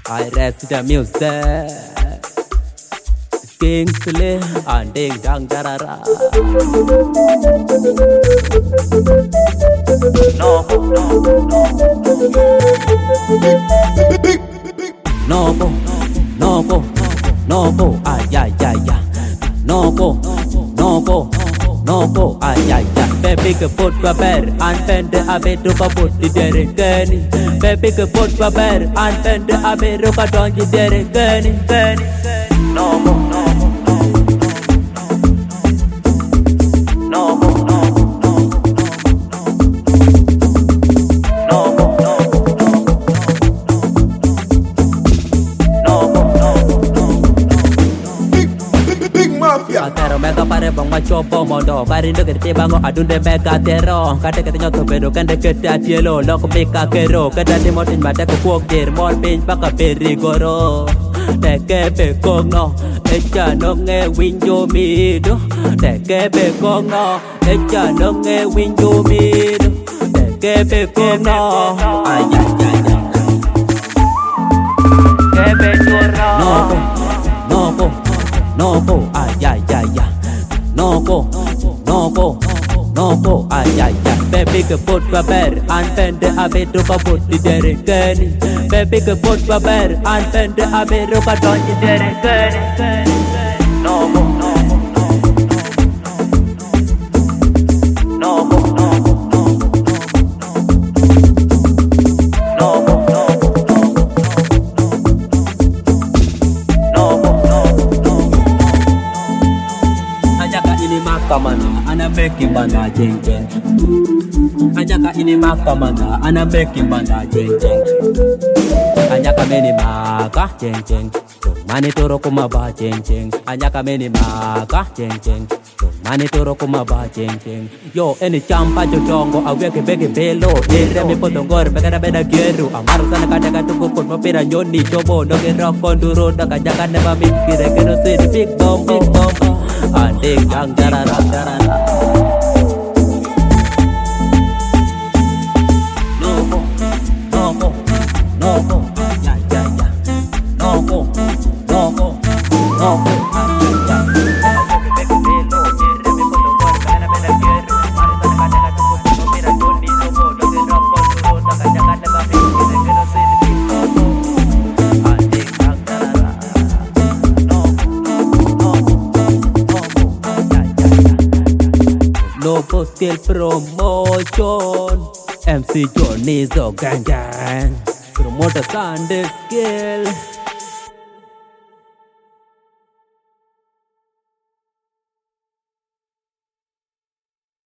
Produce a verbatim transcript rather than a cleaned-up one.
I rest the music. Kingsley and Ding Dang Darara. No, no, no, no, no, no, no, ay, ay, ay, ay. No, no, no, no, no, ay, ay, ay. Baby que put paper and pen the abeto pa put the derek gani. Baby que put paper and pen the abeto pa don the derek gani. No, no, no. Atero mega pare bang macho pomodo pare ndo kete bango adunde mega tero kate kete nyoto bedo kende kete atielo loko beka kero kete dimo tin bade ko kuok der mol pin paka perigoro teke be kono echa no nge winjo mido teke be kono echa no nge winjo mido teke be kono ay ay ay kebe choro no no no go, ay ay ay ay. No go, no go, no go, ay ay ay. Baby que put paper and pen the abeto pa put the derek gani. Baby que put paper and pen the abeto pa don the derek gani. No go, no go, no go, no go, no go. Makamana, ana beki bana jeng jeng. Anyaka ini makamana, ana beki bana jeng jeng. Anyaka meni maka jeng jeng. Mani toro kuma ba jeng jeng. Anyaka meni maka jeng jeng. Mani toro kuma ba jeng jeng. Yo eni champa jotongo aweke beke belo. Ere mi potongor begara beda geru. Amaru sana kada katuku kun mapira nyoni chobo. Noge rock konduro daga jaka neba mikire kero sidi big bomb big bomb. Ding dang darara darara. No go, no go, no go, ya ya ya. No go, no go, no go, ya ya ya. Lobo Skill Promotion M C Johnny Zo Gang Gang Promoter Sunday Skill